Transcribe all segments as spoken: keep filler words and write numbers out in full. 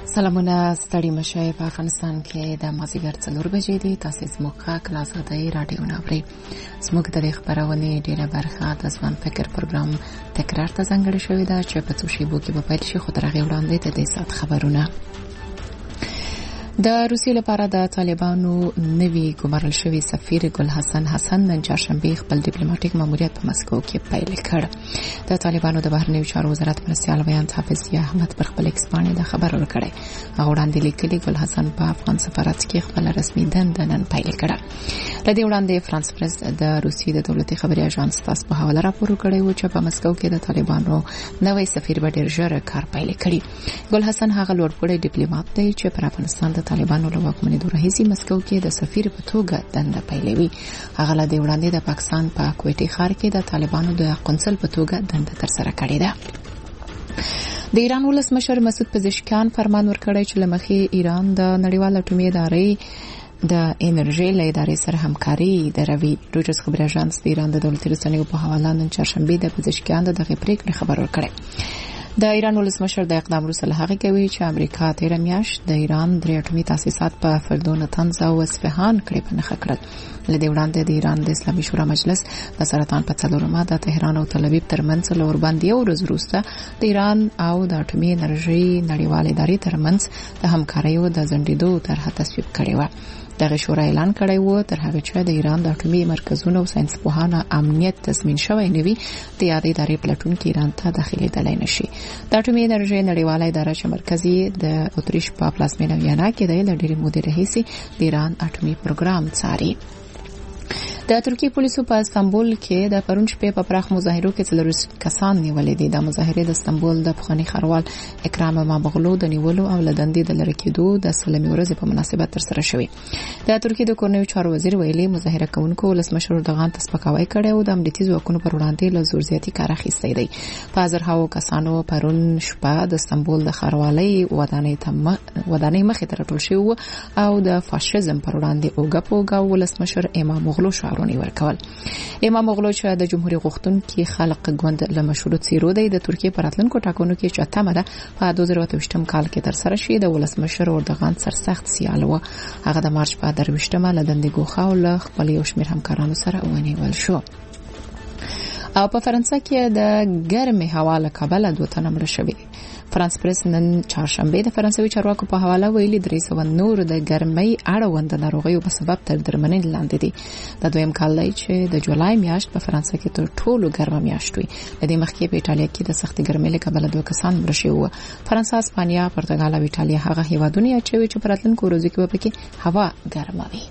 سلامونه ستړي مشه په افغانستان کې د مازیګر څلور بجې دي. تاسو زموږ غږ له آزادۍ رادیو نه اورئ. زموږ د خبرونې ډیره برخه د ځوان فکر پروګرام تکرار ته ځانګړې شوې ده چې په څو شیبو کې به پیل شي، خو تر هغې وړاندې د دې ساعت خبرونه. د روسیې لپاره د طالبانو نوي ګمارل شوی سفیر ګل حسن حسن نن چهارشنبه خپل ډیپلوماټیک ماموریت په مسکو کې پیل کړ. د طالبانو د بهرنیو چارو وزارت مرستیال ویان حافظ احمد پر خپل ایکس باندې د خبر ورکړی. هغه وړاندې لیکلي ګل حسن په افغان سفارت کې خپل رسمي دنده نن پیل کړه. لدې وړاندې فرانس پریس د روسیې د دولتي خبري اژانس تاس په حواله راپور کړی و چې په مسکو کې د طالبانو نوی سفیر به ډیر ژر کار پیل کړي. ګل حسن هغه لوړپوړی ډیپلوماټ دی چې پر افغانستان د طالبانو له واکمنۍ راهیسې مسکو کې د سفیر په توګه دنده پیلوي. هغه له دې وړاندې د پاکستان په کوټي ښار کې د طالبانو د قونسل په توګه دنده ترسره کړې ده. د ایران ولسمشر مسعود پزشکیان فرمان ورکړی چې لمخې ایران د نړیوال اټومي ادارې د انرژي له ادارې سره همکاري دروي. روجرز خبري اژانس د ایران د دولتي رسنیو په حواله نن چهارشنبه د پزشکیان دغه پریکړې خبر ورکړی. د ایران ولسمشر د اقدام وروسته له هغې کوي چې امریکا تیر میاشت د ایران درې اټومي تاسیسات په فردو، نتنز او اصفهان کړې په نښه کړل. له دې وړاندې د ایران د اسلامي شورا مجلس د سرطان په څلورمه د تهران او تل ابیب ترمنځ له ورباندې یو ورځ وروسته د ایران او د اټومي انرژي نړیوال ادارې ترمنځ د همکاریو د ځنډېدو طرحه تصویب کړې وه. دغه شورا اعلان کړی و تر هغه چې د ایران د اټومي مرکزونو او ساينس پوهانه امنیت تضمین شوی نه وي د یادې ادارې پلټونکو ایران ته داخليدلای نشي. د اټومي انرژي نړیواله اداره چې مرکزي د اتریش په پلازمینه ویانا کې د لړ مدیر رئیسي د ایران اټومي پروګرام څاري. د ترکیه پولیسو په استانبول کې د پرون شپې په پراخ مظاهرو کې څلور کسان نیولې دي. د مظاهرې د استانبول د پخوانی ښاروال اکرام امامغلو د نیولو او لدندې د لری کېدو د سلمي ورځې په مناسبت تر سره شوې. د ترکیه د کورنیو چارو وزیر ویلي مظاهره کوونکو ولسمشر اردوغان ته سپکاوی کړی او د امنیتي ځواکونو پر وړاندې له زور زیاتي کار اخیستی دی. په زرهاو کسانو پرون شپه د استانبول د ښاروالۍ ودانۍ ته ودانۍ مخې ته راټول شوي او د فاشیزم پر وړاندې اوږه په اوږه ولسمشر امامغلو شعارونه ورکول. امامغلو چې د جمهوریت غوښتونکي خلق ګوند له مشروط سیرو دی د ترکیه پر راتلونکو ټاکنو کې چې تمه ده په دوه زره اته ویشتم کال کې تر سره شي. د ولسمشر اردوغان سرسخت سیال و. هغه د مارچ په درویشتمه له دندې ګوښه او له خپل یو شمېر همکارانو سره ونیول شو. او په فرانسه کې د ګرمې هوا له کبله دوه تنه مړه شوي. فرانس پریس نن چهارشنبه د فرانسوي چارواکو په حواله ویلي درې سوه نور د ګرمۍ اړوند ناروغیو په سبب تر درملنې لاندې دي. د دویم کال دی چې د جولای میاشت په فرانسه کې تر ټولو ګرمه میاشت وي. د دې مخکې په ایټالیا کې د سختې ګرمۍ له کبله دوه کسان مړه شوي وو. فرانسه، اسپانیا، پرتګال او ایټالیا هغه هیوادونه اچوي چې په راتلونکو ورځو کې به پکې هوا ګرمه وي.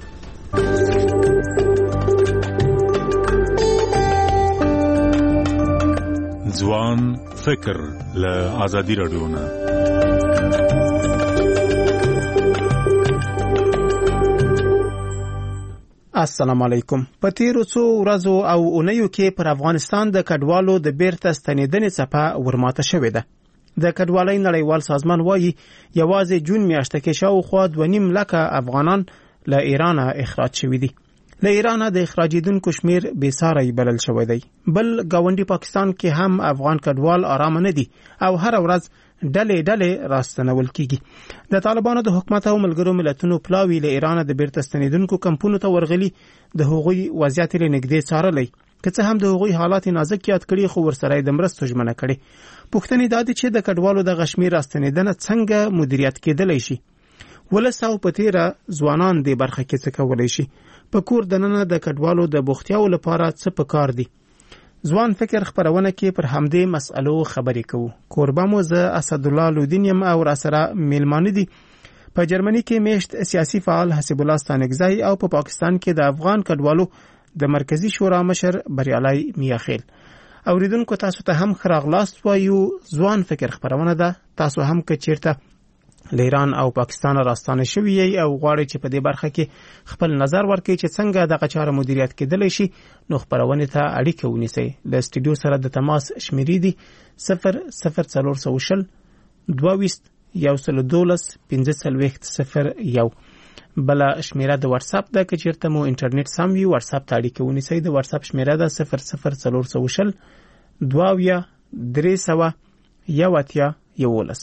ځوان فکر له آزادی رادیو نه. السلام علیکم. په تیرو څو ورځو او اونیو کې پر افغانستان د کډوالو د بیرته ستنېدنې څپه ورماته شوې ده. د کډوالۍ نړیوال سازمان وایي یوازې جون میاشته کې شاوخوا دوه نیم لکه افغانان له ایران اخراج شوي دي. له ایران د اخراجیدونکو شمیر بې ساری بلل شوی دی. بل گاونډي پاکستان کې هم افغان کډوال آرام نه دي او هر ورځ ډلې ډلې راستنول کیږي. د طالبانو د حکومت او ملګرو ملتونو پلاوی له ایران د بیرته ستنېدونکو کمپونو ته ورغلي د هغوی وضعیت لري نږدې څارلې. که څه هم د هغوی حالات نازک یاد کړي خو ورسره د مرستو ژمنه کړي. پوښتنې دا دي چې د کډوالو د غشمیر راستنېدنه څنګه مدیریت کېدلی شي. ولساو په تیره ځوانان د برخه کې څه کولای شي. په کور دننه د کډوالو د بوختیاو لپاره څه پکار دي. ځوان فکر خبرونه کې پر همدې مسألو خبرې کوو. کوربه مو زه اسدالله لودین یم او راسره میلمانه دي په جرمني کې میشت سیاسي فعال حسب الله ستانکزی او په پا پاکستان کې د افغان کډوالو د مرکزی شورا مشر بریالای میاخیل. اوریدونکو تاسو ته هم خراغلاست وایو. ځوان فکر خبرونه ده. تاسو هم که چیرته ایران او پاکستان راستانه شوی او غواړي چې په دې برخه کې خپل نظر ورکړي چې څنګه دغه چاره مدیریت کېدلی شي نو خبرونه ته اړیکه ونیسئ. له سټوډیو سره د تماس شمیرې دي صفر صفر څلور سوه شل دوه ویشت یو سل دولس پنځه څلوېښت صفر یو. بل شمیره د واتس اپ ده که چیرته مو انټرنیټ سم وي واتس اپ ته اړیکه ونیسئ. د واتس اپ شمیره ده صفر صفر څلور سوه شل دوه ویا درې سوه یو اتیا یولس.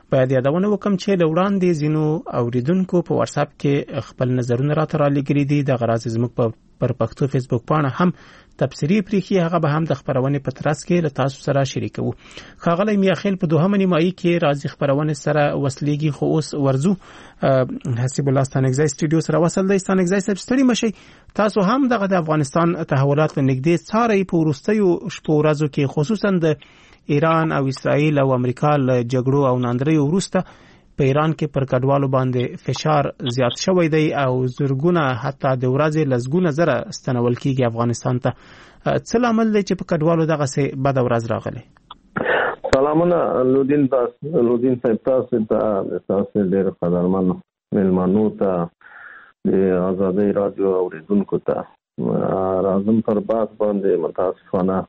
باید یادونه وکم چې له وړاندې ځینو اوریدونکو په واتس اپ کې خپل نظرونه راته رالیږلي دي. د غراض زموږ پر پښتو فیسبوک پاڼه هم تبصری پریخي، هغه به هم د خبرونې په ترڅ کې له تاسو سره شریکو. ښاغلی میاخیل په دوهمه نیمایي کې راځي خبرونه سره وسلېږي، خو اوس ورزو حسیب الله ستانکزی سټوډیو سره وصل دی. ستانکزی صاحب ستړي مشي، تاسو هم دغه د افغانستان تحولات نږدې څارئ په وروستیو شپو ورځو کې، خصوصا د ایران او اسرائیل او امریکا له جګړو او ناندریو وروسته په ایران کې پر کډوالو باندې فشار زیات شوی دی او زرګونه حتی د ورځې لزګونه زره ستنول کیږي افغانستان ته. څه لامل دی چې په کډوالو دغه څه بد ورځ راغلی؟ سلامونه لودین تاسو لودین صاحب، تاسو ته تاسو ډېر قدرمن مېلمانو ته د آزادۍ رادیو اوریدونکو ته راځم پر بحث باندې. متاسفانه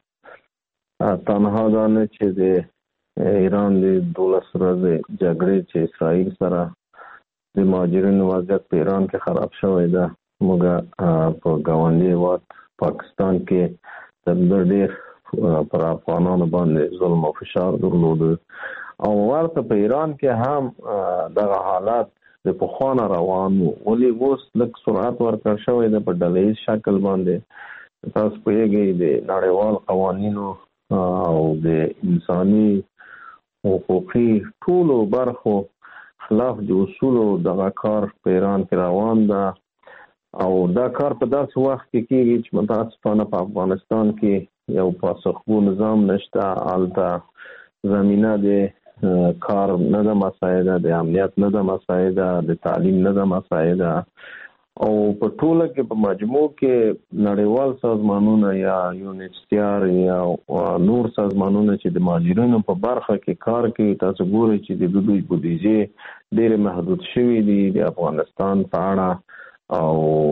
تنها دا نه چې د ایران د دولس ورځې جګړې چې اسرائیل سره د مهاجرینو وضعیت په ایران کې خراب شوی ده، موږ په ګاونډي هېواد پاکستان کې د ډېر پر افغانانو باندې ظلم او فشار درلوده او ورته په ایران کې هم دغه حالات د پخوا نه روان وو، ولې اوس لږ سرعت ورکړ شوی ده په ډله ییز شکل باندې. تاسو پوهېږئ د نړیوال قوانینو او د انساني حقوقي ټولو برخو خلاف د اصولو دغه کار په ایران کې روان ده او دا کار په داسې وخت کې کېږي چې متاسفانه په افغانستان کې یو پاسخگو نظام نشته. هلته زمینه د کار نه ده مساعده، د امنیت نه ده مساعده، د تعلیم نه ده مساعده او په ټوله کې په مجموع کې نړیوال سازمانونه یا یونیسیار یا نور سازمانونه چې د مهاجرینو په برخه کې کار کوي، تاسو ګورئ چې د دوی بودیجې ډېرې محدود شوي دي د افغانستان په اړه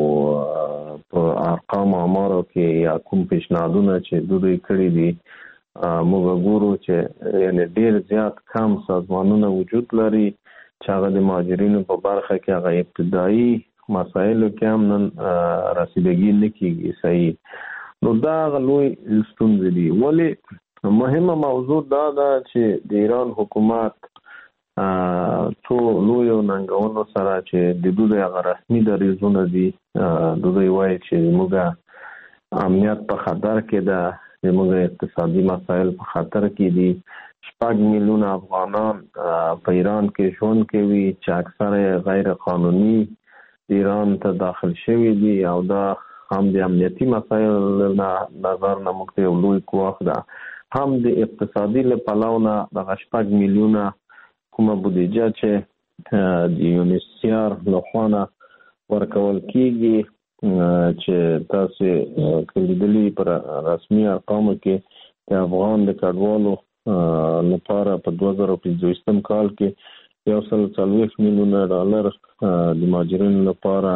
او په ارقام آمارو کې یا کوم پیشنهادونه چې دوی کړي دي موږ ګورو چې یعنې ډېر زیات کم سازمانونه وجود لري چې هغه د مهاجرینو په برخه کې هغه ابتدایي مسایلو کې هم نن رسیدګي نه کېږي صحیح. نو دا هغه لوی ستونزې دي. ولې مهمه موضوع دا ده چې د ایران حکومت څو لویو ننګونو سره چې د دوی هغه رسمي دریځونه دي، دوی وایي چې موږ امنیت په خطر کې ده، موږ اقتصادي مسایل په خطر کې دي. شپږ میلیونه افغانان په ایران کې ژوند کوي چې اکثره غیر قانوني ایران ته داخل شوی دي او دا هم د امنیتي مسایل نه نظر نه موږ ته یو لوی ګواښ ده، هم د اقتصادي له پلوه نه دغه شپږ میلیونه کومه بودیجه چې د یونیسیار لخوا نه ورکول کېږي چې تاسو لیدلي پر رسمي ارقامو کې د افغان د کډوالو لپاره په دوه زره پنځوستم کال کې یو سل څلوېښت میلیونه ډالر د مهاجرینو لپاره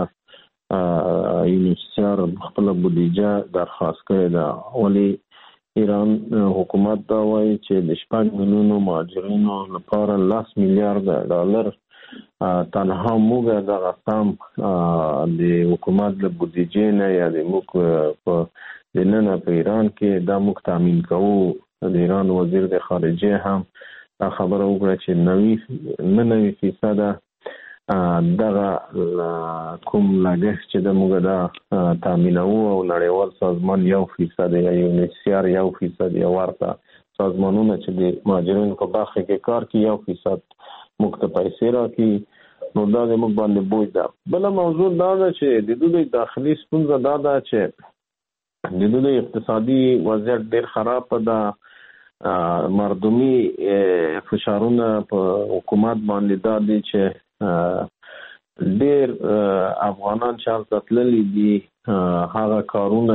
یونیسیار خپله بودیجه درخواست کړې ده. ولې ایران حکومت دا وایي چې د شپږ میلیونو مهاجرینو لپاره لس میلیارده ډالر تنها موږ دغه سم د حکومت له بودیجې نه یا د موږ په دننه په ایران کې دا موږ تامین کوو. د ایران وزیر د خارجه هم دا خبره وکړه چې نوي نه نوي فیصده دغه کوم لګښت چې د موږ دا تامینوو او نړیوال سازمان یو فیصد یا یونیسیار یو فیصد یا ورته سازمانونه چې د مهاجرینو په برخه کې کار کوي یو فیصد موږ ته پیسې راکړي. نو دا د موږ باندې بوج ده. بله موضوع دا ده چې د دوی داخلي ستونزه دا ده چې د دوی اقتصادي وضعیت ډېر خراب ده، مردمی فشارونه په حکومت باندې دا دي چې ډېر افغانان چې هلته تللي دي هغه کارونه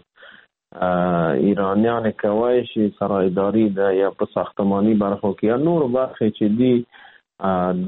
چې ایرانیان کولی شي سرایداري ده یا په ساختماني برخو کې یا نور برخې چې دي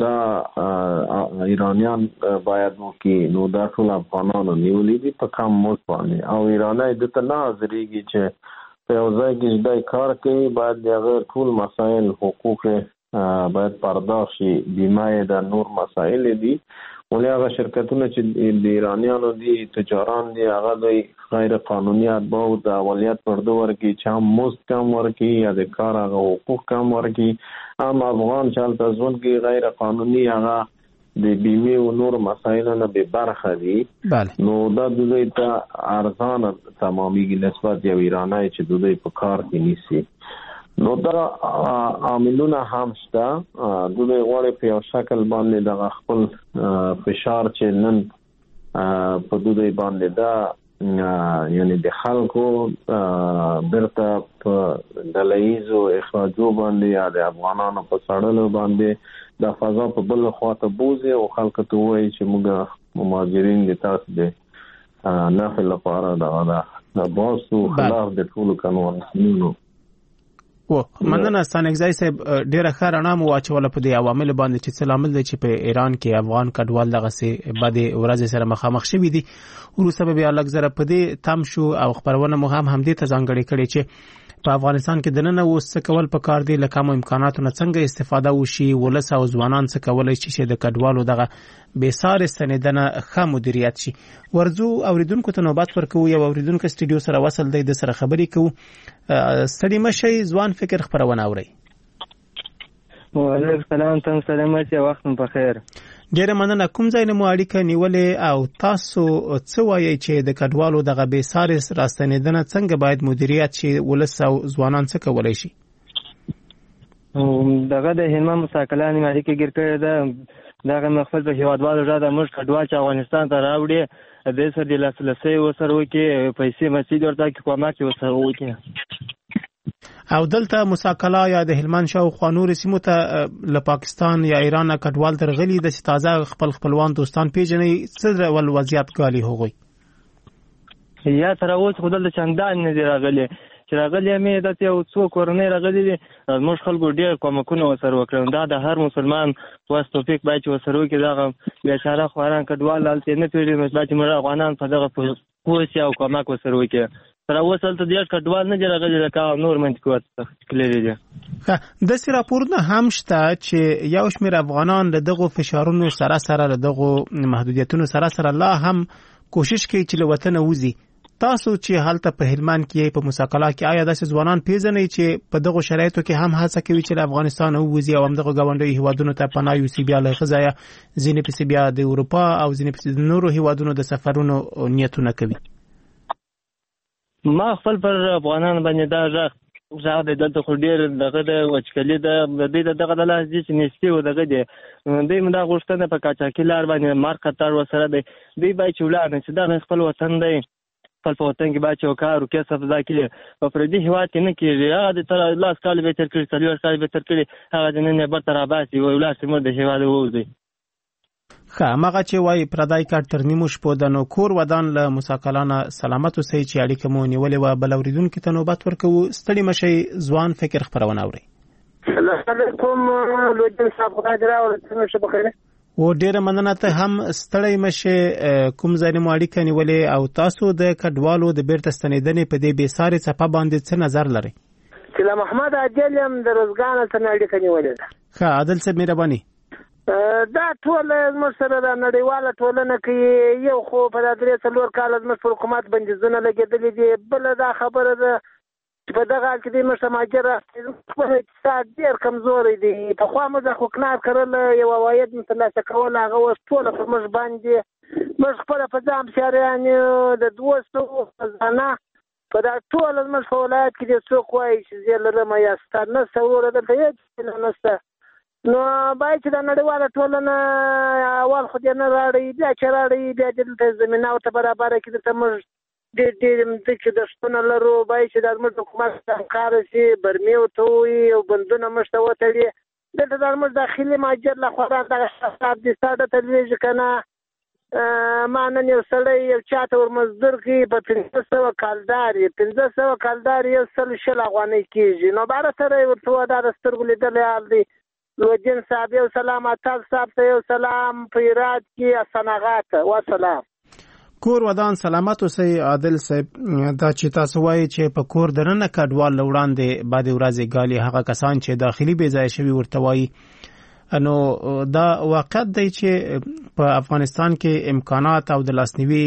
دا ایرانیان باید وکړي. نو دا ټول افغانانو نیولي دي په کم مزد باندې او ایرانی دې ته نه حاضرېږي چې په یو ځای کې چې کار کوي باید د هغه ټول مسایل حقوق باید پرداخت شي، بیمه د نور مسایل دي. ولې هغه شرکتونه چې د ایرانیانو دي تجاران دي هغه د غیر قانوني اتباعو د اولیت پرده ورکړي چې هم مزد کم ورکړي یا د کار هغه حقوق کم ورکړي هم افغان چې هلته ژوند کوي غیر قانوني هغه د بیمې او نور مسایلو نه بې برخه دي. نو دا د دوی ته ارزانه تمامیږي نسبت یو ایرانی چې د دوی په کار کې نیسي. نو دا عاملونه هم شته. د دوی غواړي په یو شکل باندې د خپل فشار چې نن په دوی باندې دا یعنی د خلکو برته په دلایزو اخراجو باندې یا د افغانانو په سړلو باندې د فضا په بل خواته بوزي او خلکو ته وایي چې موږ مهاجرین د تاسو د نفع لپاره د باسو خلاف د ټولو قانونونو. و مننه ستانګزای صاحب ډیره ښه رڼا مو واچوله په دې عوامل باندې چې څه لامل دی چې په ایران کې افغان کډوال دغه سي بعد ورځ سره مخامخ شوي دي. وروسته به الګ زره په دې تم شو او خبرونه مو هم همدې ته ځانګړې کړې چې په افغانستان کې د نن اوس څه کول په کار دی لکه مو امکاناتو نه څنګه استفاده وشي ولس او ځوانان څه کولای شي چې د کډوالو دغه بې ساري ستنیدنه ښه مدیریت شي. ورځو اوریدونکو ته نوبت ورکوو. یو اوریدونکو سټډیو سره وصل دی د سره خبرې کوو. ستړي مشي ځوان فکر خبرونه اوري. وعلیکم السلام تم سلامت یا وخت په خیر. ډیره مننه. کوم ځای نه مو اړیکه نیولې او تاسو څه وایي چې د کډوالو دغه بې ساري راستنیدنه څنګه باید مدیریت شي ولس او ځوانان څه کولای شي؟ دغه د هلمند مساکلان اړیکه ګیر کړی ده. دغه مخفل په هیوادوالو را د موږ کډوال چې افغانستان ته راوړي د سر د لاسلسي وسره وکي پیسې مسجد ورته کې کومه وسره وکي او دلته مساکلا یا د هلمند شاوخوا نور سیمو ته له پاکستان یا ایران کډوال درغلي د تازه خپل خپلوان دوستان پیژنې څه ول وضعیت غالي هوغوي یا تر اوس خدای له چندان نه دی راغلي چې راغلي مې د یو څو کورنۍ راغلي دي موږ خلکو ډیر کومکونه وسره وکړو. دا د هر مسلمان واس توفیق باید وسره وکړي. دا بیچاره خواران کډوال هلته نه پیژني چې موږ افغانان په دغه پوسیا او کومک وسره وکړي. تر اوسه ته ډیر کډوال نه راغلي لکه نور منطقه کلیدي دي. د سی راپورونه هم شته چې یو شمېر افغانان له دغه فشارونو سره سره له دغه محدودیتونو سره سره لا هم کوشش کوي چې له وطن ووزي. تاسو چې حالت په هلمند کې په مساکلا کې آیا داسې ځوانان پیژنئ چې په دغه شرایطو کې هم هڅه کوي چې افغانستان ووزي او هم دغه ګاونډي هیوادونو ته پناه یوسي بیا له خزایا ځینې پسې بیا د اروپا او ځینې پسې د نورو هیوادونو د سفرونو نیتونه کوي؟ ما خپل پر افغانان باندې دا ځخ ځا د دلته خو ډیر دغه د وچکلي د دې دغه د لاس دي چې نشته و دغه دی دوی موږ غوښتنه په کاچاکي لار باندې مار خطر وسره دی دوی باید چولانه چې دا خپل وطن دی خپل وطن کې باید چوکار او کسب ځکه په پردي هیواد کې نه کېږي. هغه د تر لاس کال به تر کړی څلور کال به تر کړی هغه د نن به تر اباسي او لاس مر د هیواد ووځي. خا مغه چې وای پردای کار تر نیمو شپو د نو کور ودان له مساکلانه سلامت اوسئ چې اړیکه مو نیولې و بل اوریدونکو ته نوبت ورکو. ستړي مشي ځوان فکر خبرونه اوري. السلام علیکم لوجن صاحب خدای دې راوړي څنګه شپه خیره و ډیره مننه ته هم ستړی مشه. کوم ځای مو اړیکه نیولې او تاسو د کډوالو د بیرته ستنیدنې په دې بې ساري څپه باندې څه نظر لرئ؟ چې محمد عادل هم د روزګان ته اړیکه نیولې ده. ښه عادل صاحب مهرباني. دا ټول زموږ سره د نړیواله ټولنه کې یو خو په درې څلور کال زموږ پر حکومت بندیزونه لګېدلي دي. بله دا خبره ده چې په دغه حال کې دوی موږ ته مهاجر خپل اقتصاد ډېر کمزوری دی. پخوا موږ خو کنار کرل یو عواید مو ترلاسه کول هغه اوس ټوله پر موږ باندې موږ خپله په ځان بسیاریان د دوه سوو خزانه په دا ټوله زموږ په ولایت کې د څوک وایي چې زه لرم یا ستا نشته وروره دلته هېڅ نشته. نو باید چې د نړیواله ټولنه اول خو دې نه راړي بیا چې راړي بیا دلته زمینه ورته برابره کړي. دلته موږ ډېر ډېر مځکې دښتونه لرو. باید چې د زموږ حکومت همکاره شي برمې ورته ووایي او بندونه موږ ته وتړي. دلته د زموږ داخلي مهاجر لخوا دغه حساب دي ستا ته لوېږي که نه ما نن یو سړی یو چا ته ورمزدور کړي په پنځه سوه کالدار یې پنځه سوه کالدار یو سل شل افغانۍ کېږي. نو باره سره یې ورته ووایه دا د سترګو لیدلی حال دی. لوجن صاحب یو سلام اتل صاحب ته یو سلام په ایراد کې اسنغات و سلام. کور ودان سلامت اوسئ. عادل صاحب دا چې تاسو وایي چې په کور درنه کډوال وړاندې بعد ورځې ګالي هغه کسان چې داخلي بې ځای شوي ورته وایي نو دا واقعیت دی چې په افغانستان کې امکانات او د لاسنیوي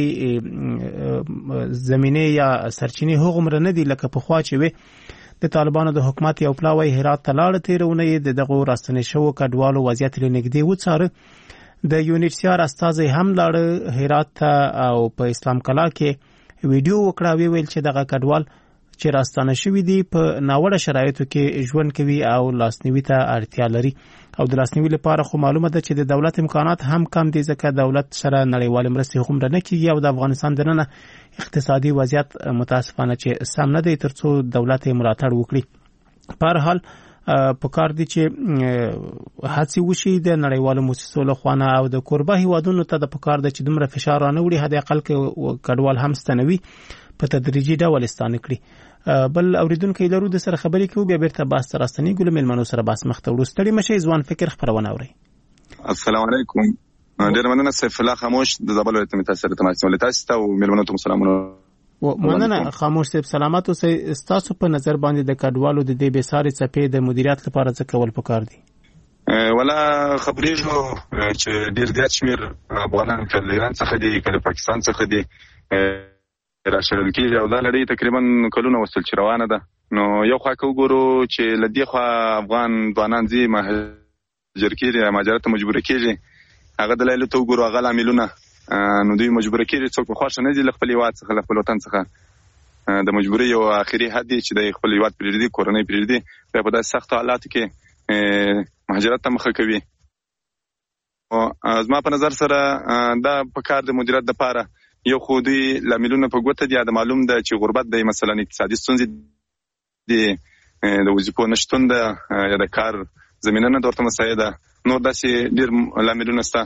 زمینه یا سرچینې هغومره نه دي لکه په خوا چې وي د طالبانو د حکومت یو پلاوی هرات ته لاړ تیرونه د دغه راستنې شو کډوالو وضعیت لنګدي وڅاره د یونیسیار استازي هم لاړ هرات ته او په اسلام کلا کې ویډیو وکړه ویل چې دغه کډوال چې راستانه شوی دی په ناوړه شرایطو کې ژوند کوي او لاسنیوي ته اړتیا لري او د لاسنیوي لپاره خو معلومه ده چې د دولت امکانات هم کم دي ځکه دولت سره نړیوال مرستې هم نه کیږي او د افغانستان دننه اقتصادي وضعیت متاسفانه چې سم نه دی ترڅو دولت ملاتړ وکړي. په هر حال په کار دي چې هڅه وشي د نړیوالو مؤسسو له خوا او د کوربه هیوادونو ته د پکار د چې دومره فشار نه وړي هدا اقل کې کډوال هم ستنوي په تدریجي ډول استانه کړي. بل اوریدونکو لرو د سره خبرې کوي بیا بیرته باس ترستنی ګل ملمنو سره باس مخته ورستړي مشه ځوان فکر خبرونه اوري. السلام علیکم. ډیر مننه سیف الله خاموش د زابل ولایت متاثر تماسي ولایت او ملمنو ته سلامونه. مننه خاموش صاحب سلامات اوسئ. تاسو په نظر باندې د کډوالو د دې بساري څپې د مدیریت لپاره څه کول پکار دي؟ ولا خبرېږو چې ډیر زیات شمیر افغانان کله ایران څخه دي کله پاکستان څخه دي راشل کېږي او دا لړۍ تقریبا کلونه وصل چې روانه ده. نو یو خوا کو ګورو چې لدی خوا افغان ځوانان زی مهاجر کېږي مهاجرت ته مجبور کېږي هغه دلایل ته وګورو هغه عاملونه نو دوی مجبور کېږي څوک خوښ نه دي خپل هیواد څخه خپل وطن څخه د مجبوري یو اخري حد چې د خپل هیواد پریږدي کورنۍ پریږدي په داسې سخت حالاتو کې مهاجرت ته مخه کوي. او زما په نظر سره دا په کار د مدیریت لپاره یو خو دوی لاملونه په ګوته دي د معلوم ده چې غربت د مثلا اقتصادي ستونزې دي د وظیفو نشټون ده یا د کار زمينه نه درته مساعده نور داسې ډیر لاملونه شته.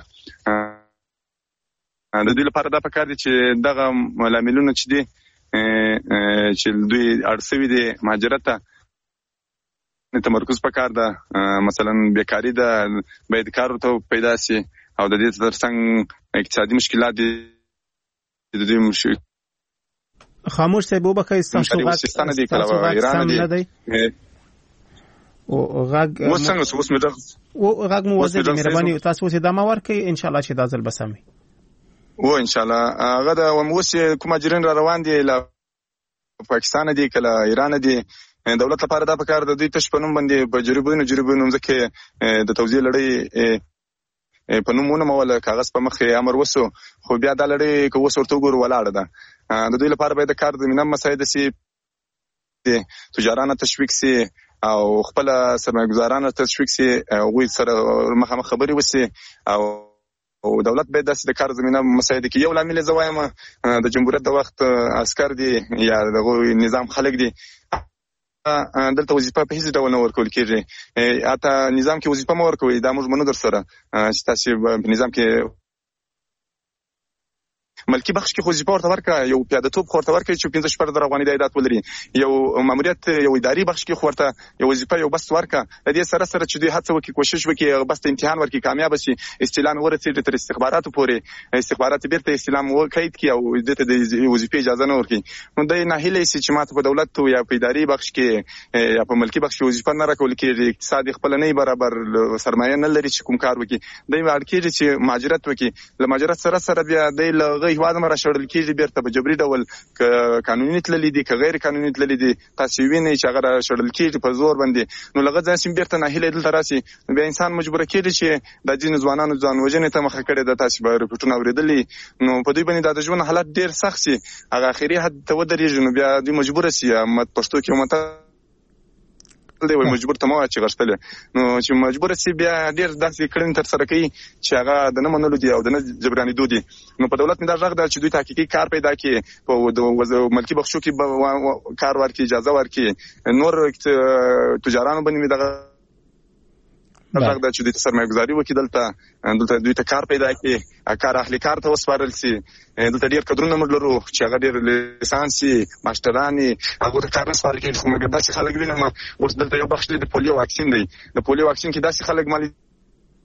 د دوی لپاره دا په کار دي چې دغه لاملونه چې دي چې دوی اړسوي دي مهاجرت ته تمرکز په کار ده مثلا بیکاری ده باید کار ته پیدا شي او د دې ترڅنګ اقتصادي مشکلات دي د دې مشکل خاموش صاحب وبخښئ تاسو غږ دي کله ایران دي او غږ وسنګ اوس مې دا او غږ مو وځي مهرباني تاسو څه دمه ورکړئ ان شاء الله چې دا ځل بسامي و ان شاء الله هغه د وموس کوم اجرین را روان دي له پاکستان دي کله ایران دي دولت لپاره دا پکار د دوی تش په نوم باندې په جریبونو جریبونو ځکه د توزیع لړۍ په نومونه مول کاغذ په مخ امر وسو خو بیا د لړۍ کو وسورته ګور ولاړه ده د دوی لپاره به د کار د مینه مساعده سي تجارانه تشویق سي او خپل سرمایه‌ګزارانه تشویق سي او سره مخه خبري وسي او او دولت به داسې د کار زمينه مساعده کې یو لامل زوایم د جمهوریت د وخت عسكر دي یا د نظام خلک دي دلته وظیفه په هیڅ ډول نه ورکول کېږي اته نظام کې وظیفه مو ورکوي دا موږ منو در سره چې تاسو په نظام کې ملکی بخش کې وظیفه ورته ورکړه یو پیاده توپ ورته ورکړي چې پنځه شپږ در افغاني د عیدات ولري یو ماموریت یو اداري بخش کې ورته یو وظیفه یو بس ورکړه د دې سره سره چې دوی هڅه وکړي کوشش وکړي بس امتحان ورکړي کامیاب شي استعلام ورسېږي تر استخباراتو پورې استخبارات بیرته استعلام وکړي کې او د دې وظیفه اجازه نه ورکړي نو د نه هیله سي چې ماته په دولت یا په اداري بخش کې یا په ملکی بخش کې وظیفه نه راکول کېږي اقتصاد خپل نه برابر سرمایه نه لري چې کوم کار وکړي دوی اړکېږي چې مهاجرت وکړي له مهاجرت سره سره بیا د هیواد مر شړل کېږي بیرته په جبري ډول ک قانوني تللی دي ک غیر قانوني تللی دي تاسو وینئ چې هغه شړل کېږي په زور باندې نو لږ ځان سیم بیرته نه هیله دلته راسي بیا انسان مجبور کېږي چې د ځین ځوانانو ځان وژنې ته مخه کړي د تاسو به رپورټونه اوریدلې نو په دوی باندې د ژوند حالت ډیر سخت سي هغه اخري حد ته ودرېږي نو بیا دوی مجبور سي مت پښتو کې مت دی وای مجبور ته مو چې غشتل نو چې مجبور سي بیا ډیر داسې کړن تر سره کوي چې هغه د نه منلو دي او د نه جبراني دودي نو په دولت مې دا ځغ د چې دوی تحقیقي کار پیدا کړي په ملکی بخشو کې کار ورکړي اجازه ورکړي نور تجارانو باندې دا ځغ د چې د سرمایه‌ګزاري وکړي دلته دلته دوی ته کار پیدا کړي کار اهلي کار ته وسپارل سي دلته ډیر کډرونه موږ لرو چې هغه ډیر لیسانسي ماسترانی هغه ته کار وسپارل کېږي خو موږ داسې خلک وینم اوس دلته یو بخش دی د پولیو واکسین دی د پولیو واکسین کې داسې خلک مالي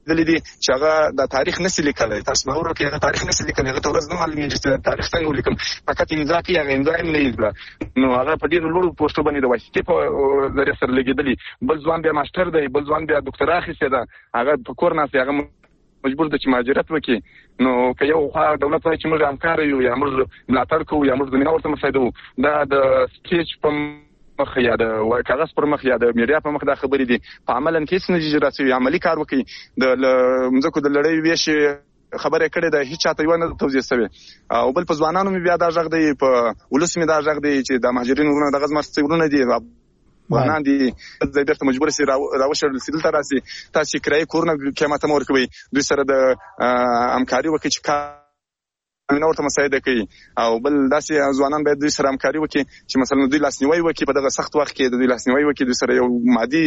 دلی دي چې هغه د تاریخ نسل لیکلی. تاسو به ورو کې تاریخ نسل لیکلی هغه ورځ نه معلومیږي چې تاریخ څنګه ولیکم. فقط امضا کې هغه امضا یې نه لیکله نو هغه په ډېرو لوړو پوسټو باندې د واسطې په ذریعه سره لګېدلی. بل ځوان بیا ماسټر دی، بل ځوان بیا ډاکټرا اخیستې ده، هغه په کور ناست دی، هغه مجبور دی چې مهاجرت وکړي. نو که یو خوا دولت وایي چې موږ همکار یو یا موږ ملاتړ کوو یا موږ زمینه ورته مساعدوو، دا د سټیج په مخ یا د کاغذ پر مخ یا د میډیا په مخ دا خبرې دي، په عملاً کې هیڅ نتیجه راسوي. عملي کار وکړي. د مځکو د لړۍ ویشي خبره کړې ده، هیڅ چاته یو نه توضیح شوی. او بل په ځوانانو مې بیا دا غږ دی، په ولس مې دا غږ دی چې د مهاجرینو ورونه دغه زمرستي ورونه دي، افغانان دي، د بیرته مجبور سي راوشل سیدل تر راسي. تاسو کرای کورونه قیمت مور کوي، دوی سره د همکاري وکړي چې نو ورته مساعده کوي. او بل داسې ځوانان باید دوی سره همکاري وکړي چې مثلا دوی لاسنیوي وکړي، په دغه سخت وخت کې د دوی لاسنیوي وکړي، دوی سره یو مادي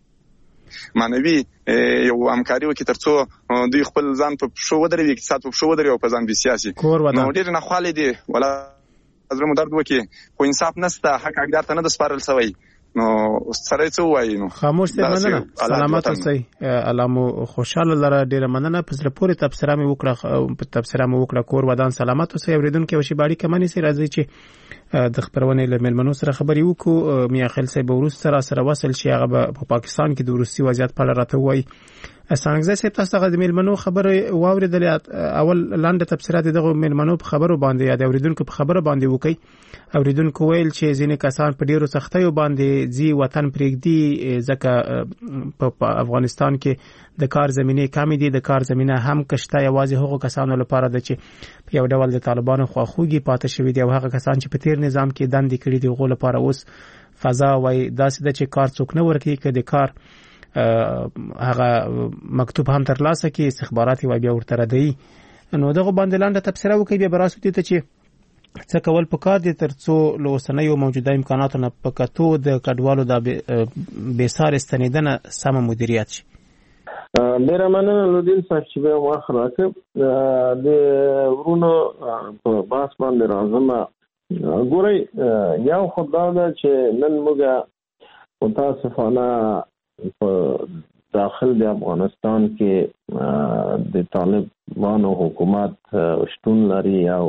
معنوي یو همکاري وکړي ترڅو دوی خپل ځان په پښو ودروي، اقتصاد په پښو ودروي او په ځان بسیاسي. نو ډېر نه خالي دي ولا زړه مو درد وکړي، خو انصاف نشته، حق حقدار ته نه د سپارل شوی. نو سره څه وایي؟ نو خاموش ته مننه. سلامات اوسئ. علامو خوشاله لره ډیره مننه. په زړه پورې تبصره مې وکړه په تبصره مې وکړه کور ودان سلامات اوسئ. اوریدونکو وشي باړي کمنې سي راځي چې د خبرونه له ملمنو سره خبري وکړو. میا خل سي بورس سره سره وصل شي، هغه په پاکستان کې د روسي وضعیت په اړه راته وایي. اسانګزه سي تاسو د ملمنو خبره واوریدل. اول لاندې تبصره دغه ملمنو په خبرو باندې یا د اوریدونکو په خبره باندې وکي. اوریدونکو ویل چې ځینې کسان په ډیرو سختیو باندې ځي وطن پرېږدي ځکه په افغانستان کې د کار زمينه کم دي. د کار زمينه هم کشته یوازې هغو کسانو لپاره ده چې یو ډول د طالبانو خواخوږي پاتې شوی دی او هغه کسان چې په تیر نظام کې دندې کړې دي غو لپاره اوس فضا وای داسې ده چې کار څوک نه ورکړي کې د کار هغه مکتوب هم ترلاسه کې استخبارات وای بیا ورته ردی. نو دغه باندې لاندې تفسیر وکي بیا براسو دي ته چې څه کول پکار دي ترڅو لوسنیو موجوده امکاناتو نه پکاتو د کډوالو د بیسار استنیدنه سم مدیریت شي. ډیره مننه لودین صاحب چې به واخ راکړ. د ورونو په باس باندې راځم. ګورئ یو خدای دا چې نن موږ متاسفانه په داخل د افغانستان کې د طالبانو حکومت شتون لري او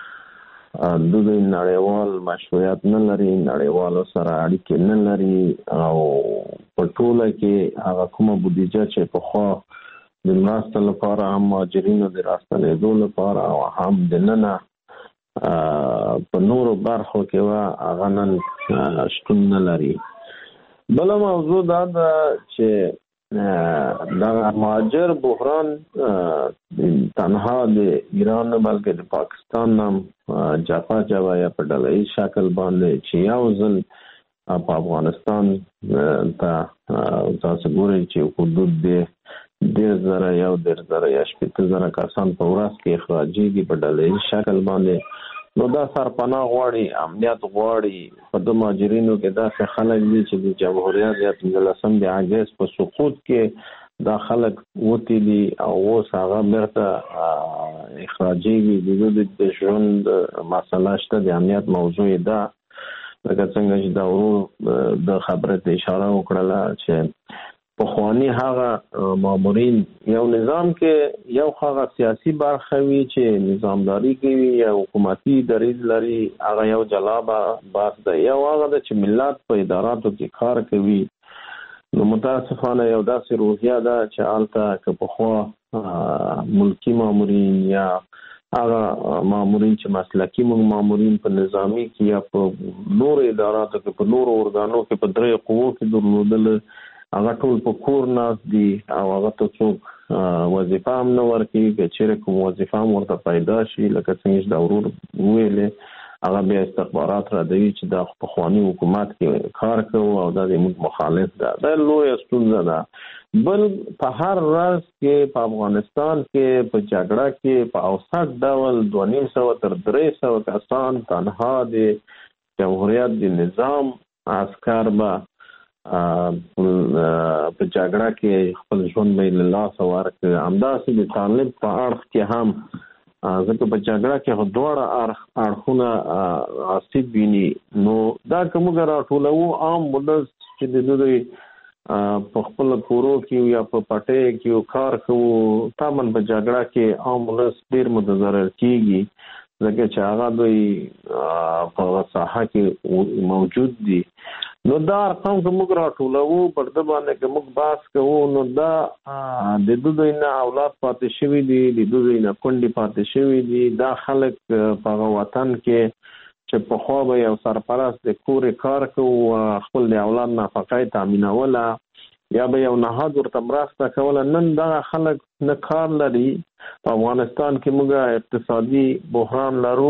د دوی نړیوال مشروعیت نه لري، نړیوالو سره اړیکې نه لري او په ټوله کې هغه کومه بودیجه چې په خوا د مرستې لپاره هم مهاجرینو د راستنېدو لپاره او هم د ننه په نورو برخو کې وا هغه نن شتون نه لري. بل موضوع دا ده چې دا مهاجر بحران تنها د ایران نه بلکې د پاکستان هم جفا جوا یا په ډله‌ایز شکل باندې چې یو ځل په افغانستان ته تاسو ګورئ چې حدود د ډېر زره یو ډېر زره یا شپېته زره کسان په ورځ کې اخراجېږي په ډله‌ایز شکل باندې. نو دا سرپناه غواړي، امنیت غواړي. په د مهاجرینو کې داسې خلک دي چې د جمهوریت یا پنځلسم د اګست په سقوط کې دا خلک وتی دي او اوس هغه بیرته اخراجېږي. د دوی د ژوند مسله شته، د امنیت موضوع ده. لکه څنګه چې دا ورو د خبره ته اشاره وکړله چې پخوانی هغه مامورین یو نظام کې یو هغه سیاسي برخه وي چې نظامداري کوي یا حکومتي دریځ لري، هغه یو جلابه بحث ده. یو هغه ده چې ملت په اداراتو کې کار کوي. نو متاسفانه یو داسې روحیه ده چې هلته که پخوا ملکي مامورین یا هغه مامورین چې مسلکي مامورین په نظامي کې یا په نورو اداراتو کې په نورو ارګانو کې په درې قوو کې درلودل، هغه ټول په کور ناست دي او هغه ته څوک وظیفه هم نه ورکوي. که چېرې کوم وظیفه هم ورته پیدا شي لکه څنګه چې دا ورور ویلې هغه بیا استخبارات ردوي چې دا پخواني حکومت کې کار کوو او دا زموږ مخالف ده. دا لویه ستونزه ده. بل په هر راز کې په افغانستان کې په جګړه کې په اوسط ډول دوه نیم سوه تر درې سوه کسان تنها د جمهوریت د نظام عسکر به په جګړه کې خپل ژوند به له لاسه ورکړي. همداسې د طالب په اړخ کې هم ځکه په جګړه کې دواړه اړخونه آسیب ویني. نو دا که موږ راټولوو عام ولس چې د دوی په خپل کورو کې یا په پټې کې کار کوو تامن په جګړه کې عام ولس ډیر متضرر کیږي ځکه چې هغه دوی په ساحه کې موجود دي. نو دا ارقام که موږ راټولوو پر د باندې که موږ بحث کوو نو دا د دوی نه اولاد پاتې شوي دي، د دوی نه کونډې پاتې شوي دي. دا خلک په هغه وطن کې چې پخوا به یو سرپرست د کورې کار کوو، خپل د اولاد نفقه یې تامینوله یا به یو نهاد ورته مرسته کوله، نن دغه خلک نه کار لري. په افغانستان کې موږ اقتصادي بحران لرو،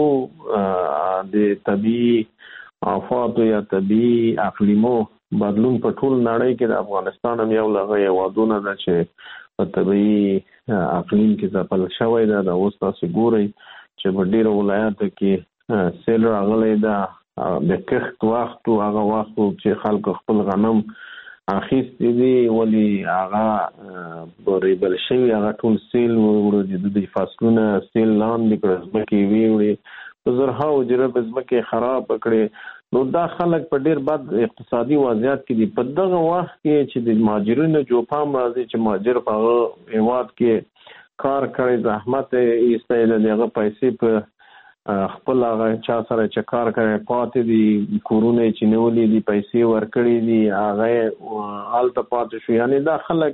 د طبیعي آفاتو یا طبیعي اقلیمو بدلون په ټول نړۍ کې د افغانستان هم یو له هېوادونه ده چې په طبیعي اقلیم کې ځپل شوی ده. دا اوس تاسو ګورئ چې په ډېرو ولایاتو کې سیل راغلی ده، د کښت وخت و هغه وخت چې خلکو خپل غنم اخیستي دي ولې هغه ریبل شوي، هغه ټول سیل وړي، د دوی فصلونه سیل لاندې کړه، ځمکې ویوړې، په زرهاوو جرب ځمکې خراب کړې. نو دا خلک په ډېر بد اقتصادي وضعیت کې دي. په دغه وخت کې چې د مهاجرینو جو پام راځي چې مهاجر په هغه هېواد کې کار کړی، زحمت یې ایستی دی، د هغه پیسې په خپل هغه چا سره چې کار کوي پاتې دي، کورونه یې چې نیولي دي، پیسې ورکړي دي، هغه یې هلته پاتې شو. یعنې دا خلک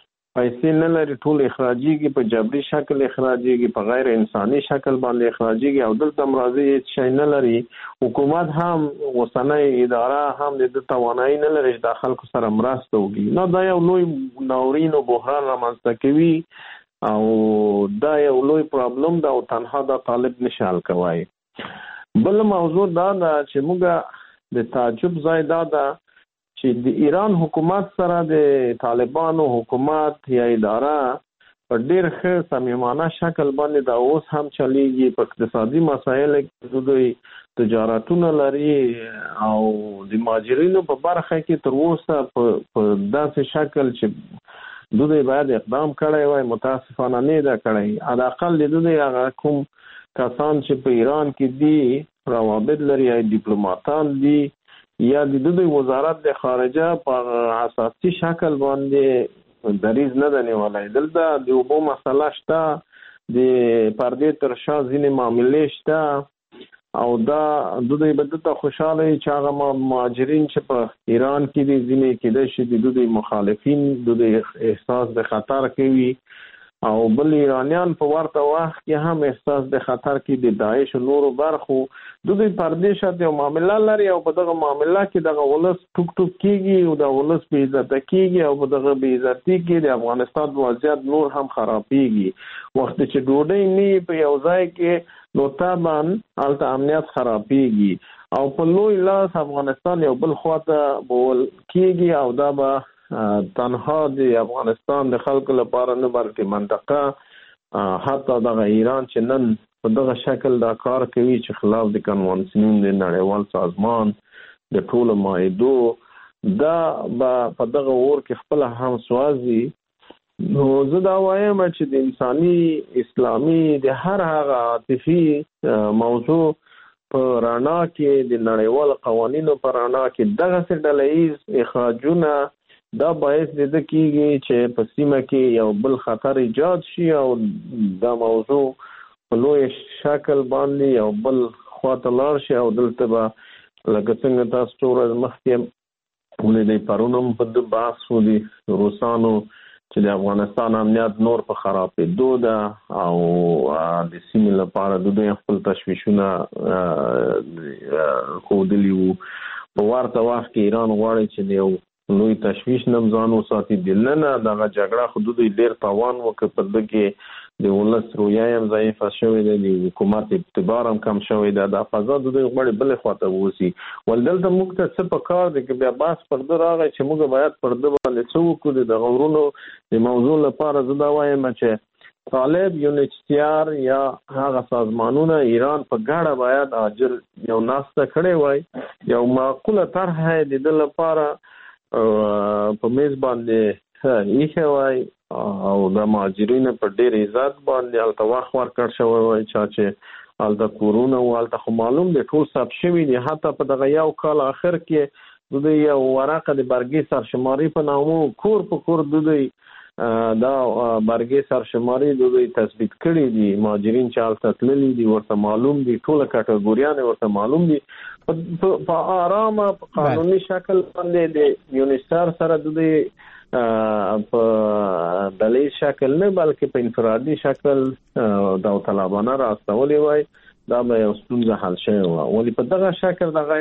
پیسې نه لري، ټول اخراجېږي، په جبري شکل اخراجېږي، په غیر انساني شکل باندې اخراجېږي او دلته هم راځي هېڅ شی نه لري. حکومت هم اوسنۍ اداره هم د ده توانایي نه لري چې دا خلکو سره مرسته وکړي. نو دا یو لوی ناورین او بحران رامنځته کوي او دا یو لوی پرابلم ده او تنها دا طالب نشه حل کوي. بل موضوع دا ده چې موږ د تعجب ځای دا ده چې د ایران حکومت سره د طالبانو حکومت یا اداره په ډېر ښه صمیمانه شکل باندې دا اوس هم چلیږي. په اقتصادي مسایلو کې دوی تجارتونه لري او د مهاجرینو په برخه کې تر اوسه په داسې شکل چې دوی باید اقدام کړی وای، متاسفانه نه ده کړی. حداقل د دوی هغه کوم کسان چې په ایران کې دي روابط لري یا ډیپلوماتان دي یا د دوی وزارت د خارجه په اساسي شکل باندې دریز نه ده نیولی. دلته د اوبو مسله شته، د پردې تر شا ځینې معاملې شته او دا دوی به دلته خوشحاله وي چې هغه مهاجرین چې په ایران کې دي ځینې کېدای شي د دوی مخالفین دوی احساس د خطر کوي او بل ایرانیان په ورته وخت کې هم احساس د خطر کوي د داعش نورو برخو. دوی پردې شاته یو معامله لري او په دغه معامله کې دغه ولس ټوک ټوک کېږي او د ولس بې عزته کېږي او په دغه بې عزتي کې د افغانستان وضعیت نور هم خرابېږي. وخت چې ډوډۍ نه په یو ځای کې نو طبعا هلته امنیت خرابېږي او په لوی لاس افغانستان یو بل خواته بول کېږي او دا به تنها د افغانستان د خلکو لپاره نه بلکې منطقه حتی دغه ایران چې نن په دغه شکل دا کار کوي چې خلاف د کنوانسیون د نړیوال سازمان د ټولو معاهدو، دا به په دغه اور کې خپله هم سوازي. نو زه دا وایم چې د انساني اسلامي د هر هغه عاطفي موضوع په رڼا کې د نړیوال قوانینو په رڼا کې دغسې ډله ییز اخراجونه دا باعث د ده کېږي چې په سیمه کې یو بل خطر ایجاد شي او دا موضوع په لوی شکل باندې یو بل خواته لاړ شي او دلته به لکه څنګه تاسو څو ورځې مخکې ولیدئ پرون هم په ده بحث و د روسانو چې د افغانستان امنیت نور په خرابېدو ده او د سیمې لپاره د دوی خپل تشویشونه ښودلي وو. په ورته وخت کې ایران غواړي چې د یو لوی تشویش نم ځان وساتي. دننه دغه جګړه خو دوی ډېر تاوان وکړ، په ده کې د ولس روحیه هم ضعیفه شوې ده، د حکومت اعتبار هم کم شوی ده. دا فضا د دوی غواړي بلې خواته ووځي. ول دلته موږ ته څه په کار دی که بیا بحث پر ده راغی چې موږ باید پر ده باندې څه وکړو. د دغه ورونو د موضوع لپاره زه دا وایم چې طالب یونیچتیار یا هغه سازمانونه ایران په ګډه باید اجر یو ناسته کړې وای، یو معقوله طرح یې د ده لپاره په میز باندې ایښی وای او د مهاجرینو په ډېر عزت باندې هلته وخت ورکړ شوی وای. چا چې هلته کورونه و هلته خو معلوم دی ټول ثبت شوي دي. حتی په دغه یو کال آخر کې د دوی یو ورقه د برګې سرشماري په نامو کور په کور د دوی دا برګې سرشماري د دوی تثبیت کړي دي. مهاجرین چې هلته تللي دي ورته معلوم دي، ټوله کټګوریان ورته معلوم دي. په آرامه په قانوني شکل باندې د یونیسر سره د دوی په دلیل شکل نه بلکې په انفرادي شکل داوطلبانه راستولې وای، دا به یو ستونزه حل شوې وه. ولې په دغه شکل دغه